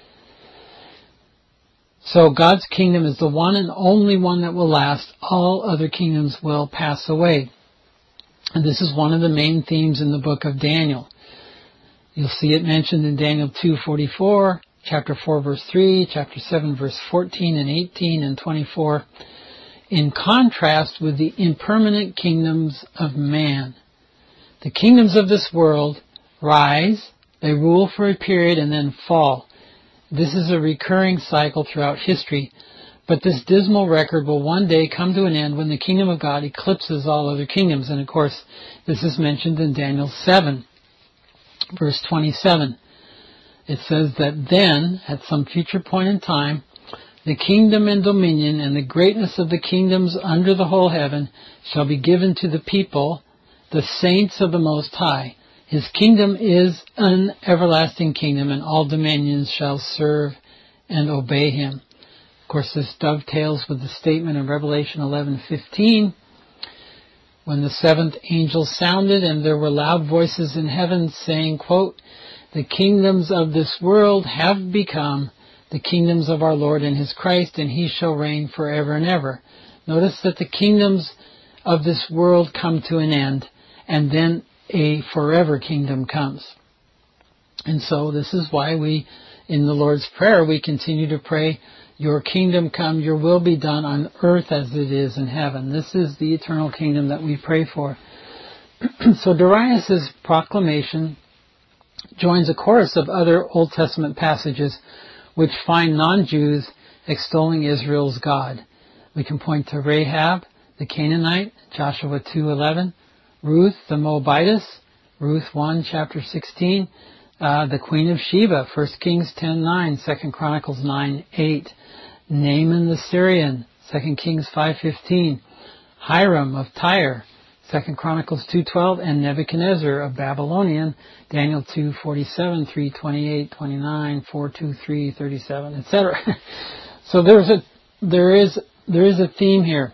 So God's kingdom is the one and only one that will last. All other kingdoms will pass away. And this is one of the main themes in the book of Daniel. You'll see it mentioned in Daniel two forty-four, chapter four verse three, chapter seven verse fourteen and eighteen and twenty-four, in contrast with the impermanent kingdoms of man. The kingdoms of this world rise, they rule for a period and then fall. This is a recurring cycle throughout history, but this dismal record will one day come to an end when the kingdom of God eclipses all other kingdoms. And of course, this is mentioned in Daniel seven, verse twenty-seven. It says that then, at some future point in time, the kingdom and dominion and the greatness of the kingdoms under the whole heaven shall be given to the people, the saints of the Most High. His kingdom is an everlasting kingdom, and all dominions shall serve and obey him. Of course, this dovetails with the statement in Revelation eleven fifteen, when the seventh angel sounded, and there were loud voices in heaven saying, quote, "The kingdoms of this world have become the kingdoms of our Lord and his Christ, and he shall reign forever and ever." Notice that the kingdoms of this world come to an end, and then a forever kingdom comes. And so this is why we, in the Lord's Prayer, we continue to pray, "Your kingdom come, your will be done on earth as it is in heaven." This is the eternal kingdom that we pray for. So Darius' proclamation joins a chorus of other Old Testament passages which find non-Jews extolling Israel's God. We can point to Rahab, the Canaanite, Joshua two eleven, Ruth, the Moabitess, Ruth one, chapter sixteen, uh, the Queen of Sheba, First Kings ten nine, Second Chronicles nine eight, Naaman the Syrian, Second Kings five fifteen, Hiram of Tyre, Second Chronicles two twelve, and Nebuchadnezzar of Babylonian, Daniel two forty-seven, three twenty-eight, twenty-nine, four twenty-three, thirty-seven, et cetera. So there's a there is there is a theme here,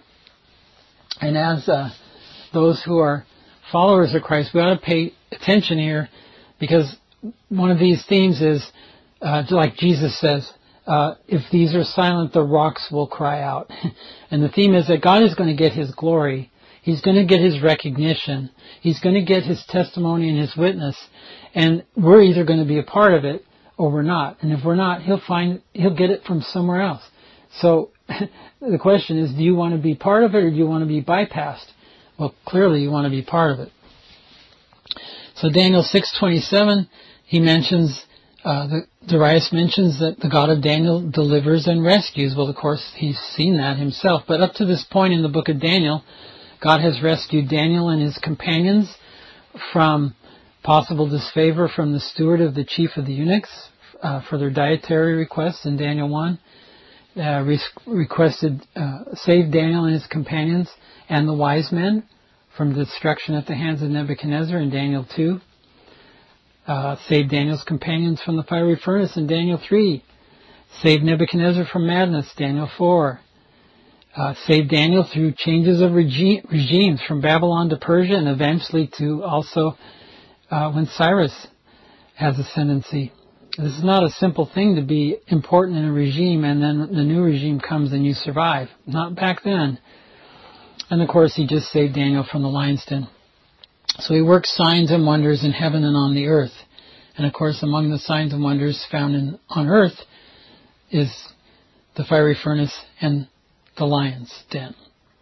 and as uh, those who are followers of Christ, we ought to pay attention here, because one of these themes is, uh, like Jesus says, uh, if these are silent, the rocks will cry out. And the theme is that God is going to get his glory. He's going to get his recognition. He's going to get his testimony and his witness. And we're either going to be a part of it or we're not. And if we're not, he'll find, he'll get it from somewhere else. So the question is, do you want to be part of it or do you want to be bypassed? Well, clearly you want to be part of it. So Daniel six twenty-seven, he mentions, uh, the, Darius mentions that the God of Daniel delivers and rescues. Well, of course, he's seen that himself. But up to this point in the book of Daniel, God has rescued Daniel and his companions from possible disfavor from the steward of the chief of the eunuchs uh, for their dietary requests in Daniel one. Uh, re- requested, uh, saved Daniel and his companions and the wise men from destruction at the hands of Nebuchadnezzar in Daniel two. Uh, saved Daniel's companions from the fiery furnace in Daniel three. Saved Nebuchadnezzar from madness, Daniel four. Uh, saved Daniel through changes of regi- regimes from Babylon to Persia and eventually to also uh, when Cyrus has ascendancy. This is not a simple thing to be important in a regime and then the new regime comes and you survive. Not back then. And of course he just saved Daniel from the lion's den. So he works signs and wonders in heaven and on the earth. And of course among the signs and wonders found in, on earth is the fiery furnace and the lion's den.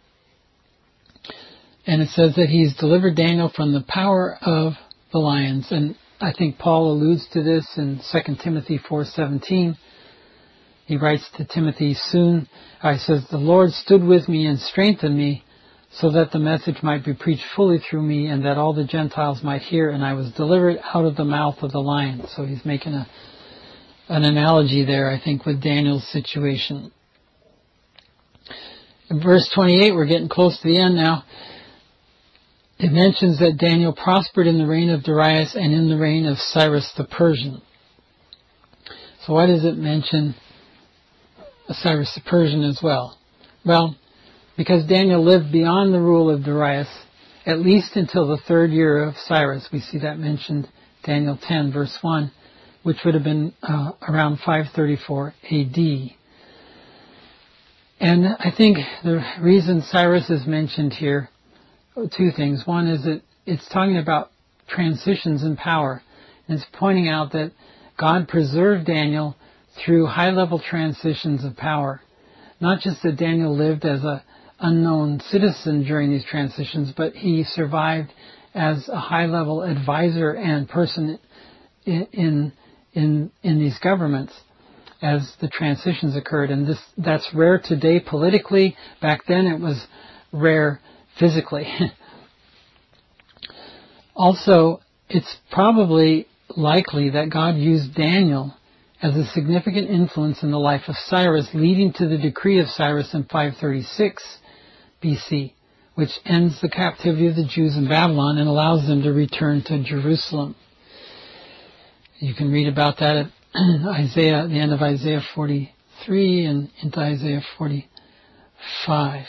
And it says that he's delivered Daniel from the power of the lions. And I think Paul alludes to this in Second Timothy four seventeen. He writes to Timothy soon, uh, he says, the Lord stood with me and strengthened me so that the message might be preached fully through me and that all the Gentiles might hear, and I was delivered out of the mouth of the lion. So he's making a an analogy there, I think, with Daniel's situation. In verse twenty-eight, we're getting close to the end now. It mentions that Daniel prospered in the reign of Darius and in the reign of Cyrus the Persian. So why does it mention Cyrus the Persian as well? Well, because Daniel lived beyond the rule of Darius, at least until the third year of Cyrus. We see that mentioned Daniel ten, verse one, which would have been uh, around five thirty-four A D. And I think the reason Cyrus is mentioned here, two things. One is that it's talking about transitions in power. And it's pointing out that God preserved Daniel through high-level transitions of power. Not just that Daniel lived as an unknown citizen during these transitions, but he survived as a high-level advisor and person in in in, in these governments as the transitions occurred. And this that's rare today politically. Back then it was rare physically. Also, it's probably likely that God used Daniel as a significant influence in the life of Cyrus, leading to the decree of Cyrus in five thirty-six B C, which ends the captivity of the Jews in Babylon and allows them to return to Jerusalem. You can read about that at Isaiah, the end of Isaiah forty-three and into Isaiah forty-five.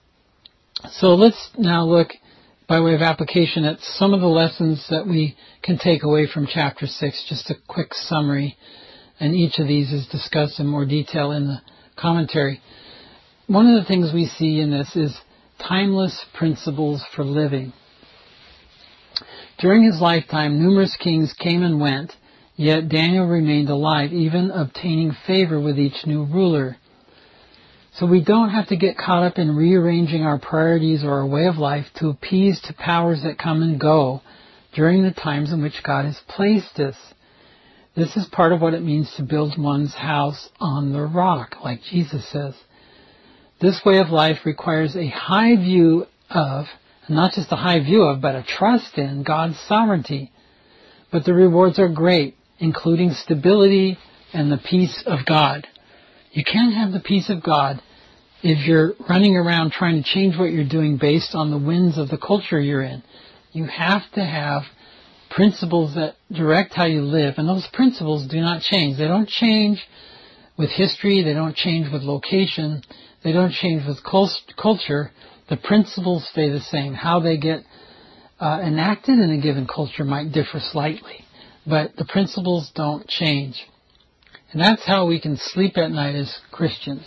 So let's now look, by way of application, at some of the lessons that we can take away from chapter six. Just a quick summary, and each of these is discussed in more detail in the commentary. One of the things we see in this is timeless principles for living. During his lifetime, numerous kings came and went, yet Daniel remained alive, even obtaining favor with each new ruler. So we don't have to get caught up in rearranging our priorities or our way of life to appease to powers that come and go during the times in which God has placed us. This is part of what it means to build one's house on the rock, like Jesus says. This way of life requires a high view of, not just a high view of, but a trust in God's sovereignty. But the rewards are great, including stability and the peace of God. You can't have the peace of God if you're running around trying to change what you're doing based on the winds of the culture you're in. You have to have principles that direct how you live, and those principles do not change. They don't change with history. They don't change with location. They don't change with culture. The principles stay the same. How they get uh, enacted in a given culture might differ slightly, but the principles don't change. And that's how we can sleep at night as Christians.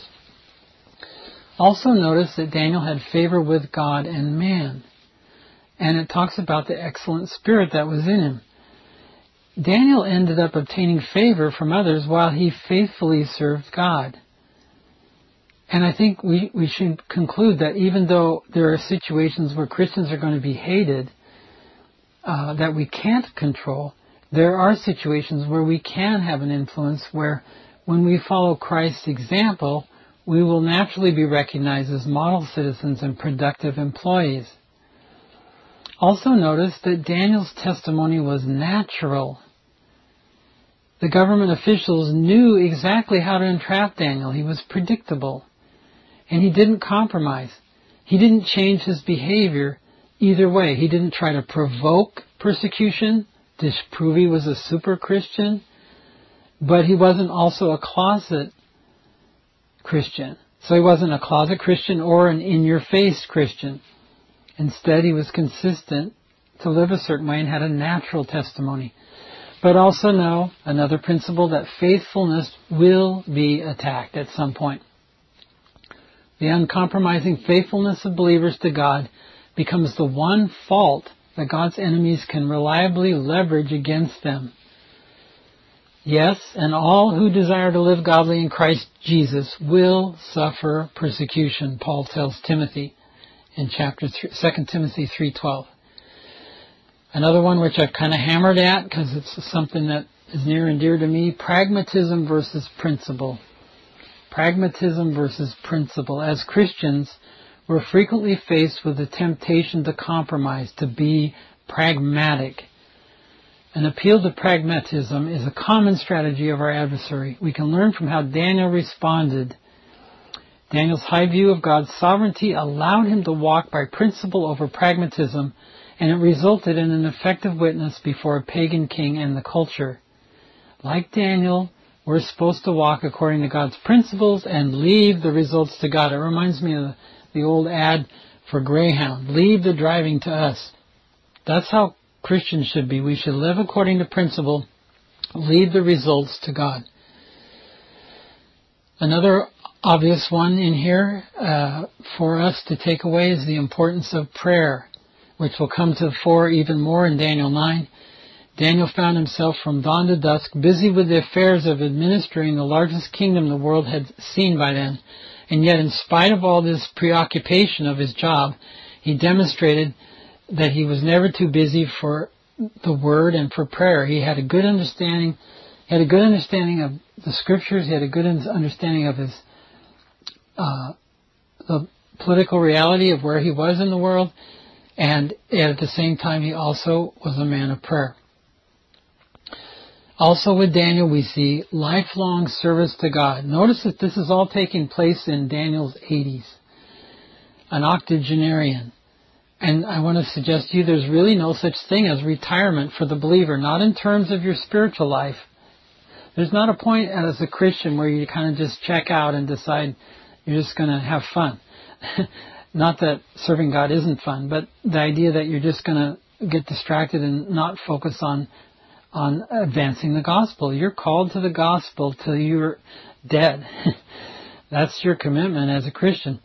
Also notice that Daniel had favor with God and man. And it talks about the excellent spirit that was in him. Daniel ended up obtaining favor from others while he faithfully served God. And I think we, we should conclude that even though there are situations where Christians are going to be hated, uh, that we can't control, there are situations where we can have an influence, where when we follow Christ's example, we will naturally be recognized as model citizens and productive employees. Also notice that Daniel's testimony was natural. The government officials knew exactly how to entrap Daniel. He was predictable. And he didn't compromise. He didn't change his behavior either way. He didn't try to provoke persecution to prove he was a super Christian. But he wasn't also a closet Christian. So he wasn't a closet Christian or an in-your-face Christian. Instead, he was consistent to live a certain way and had a natural testimony. But also know another principle, that faithfulness will be attacked at some point. The uncompromising faithfulness of believers to God becomes the one fault that God's enemies can reliably leverage against them. Yes, and all who desire to live godly in Christ Jesus will suffer persecution, Paul tells Timothy in chapter three, Second Timothy three twelve. Another one which I've kind of hammered at because it's something that is near and dear to me, pragmatism versus principle. Pragmatism versus principle. As Christians, we're frequently faced with the temptation to compromise, to be pragmatic. An appeal to pragmatism is a common strategy of our adversary. We can learn from how Daniel responded. Daniel's high view of God's sovereignty allowed him to walk by principle over pragmatism, and it resulted in an effective witness before a pagan king and the culture. Like Daniel, we're supposed to walk according to God's principles and leave the results to God. It reminds me of the, the old ad for Greyhound. Leave the driving to us. That's how Christians should be. We should live according to principle, leave the results to God. Another obvious one in here uh, for us to take away is the importance of prayer, which will come to the fore even more in Daniel nine. Daniel found himself from dawn to dusk busy with the affairs of administering the largest kingdom the world had seen by then. And yet, in spite of all this preoccupation of his job, he demonstrated that he was never too busy for the Word and for prayer. He had a good understanding. He had a good understanding of the Scriptures. He had a good understanding of his uh, the political reality of where he was in the world, and at the same time, he also was a man of prayer. Also with Daniel, we see lifelong service to God. Notice that this is all taking place in Daniel's eighties. An octogenarian. And I want to suggest to you there's really no such thing as retirement for the believer, not in terms of your spiritual life. There's not a point as a Christian where you kind of just check out and decide you're just going to have fun. Not that serving God isn't fun, but the idea that you're just going to get distracted and not focus on on advancing the gospel. You're called to the gospel till you're dead. That's your commitment as a Christian.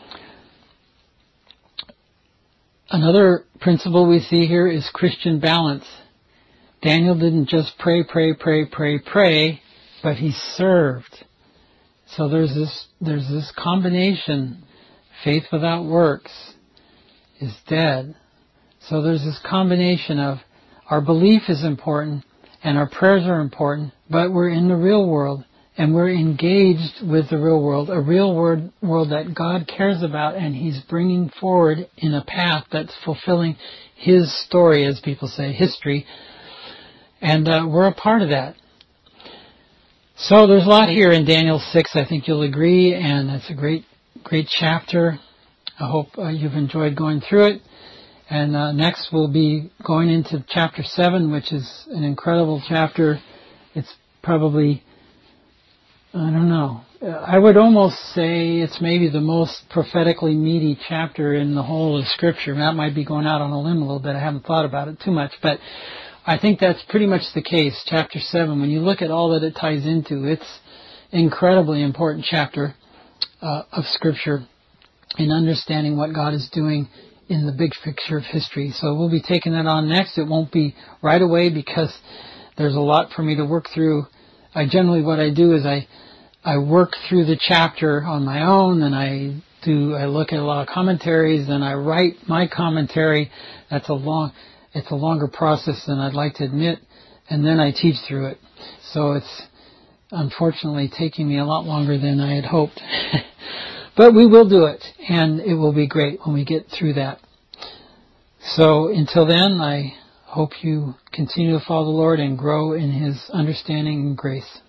Another principle we see here is Christian balance. Daniel didn't just pray, pray, pray, pray, pray, but he served. So there's this there's this combination. Faith without works is dead. So there's this combination of our belief is important and our prayers are important, but we're in the real world and we're engaged with the real world, a real world, world that God cares about, and He's bringing forward in a path that's fulfilling His story, as people say, history. And uh, we're a part of that. So there's a lot here in Daniel six, I think you'll agree, and it's a great, great chapter. I hope uh, you've enjoyed going through it. And uh, next we'll be going into chapter seven, which is an incredible chapter. It's probably, I don't know, I would almost say it's maybe the most prophetically meaty chapter in the whole of Scripture. That might be going out on a limb a little bit. I haven't thought about it too much, but I think that's pretty much the case. Chapter seven, when you look at all that it ties into, it's an incredibly important chapter uh, of Scripture in understanding what God is doing in the big picture of history. So we'll be taking that on next. It won't be right away because there's a lot for me to work through. I generally, what I do is I I work through the chapter on my own, and I do, I look at a lot of commentaries, and I write my commentary. That's a long, it's a longer process than I'd like to admit, and then I teach through it. So it's unfortunately taking me a lot longer than I had hoped. But we will do it, and it will be great when we get through that. So until then, I hope you continue to follow the Lord and grow in His understanding and grace.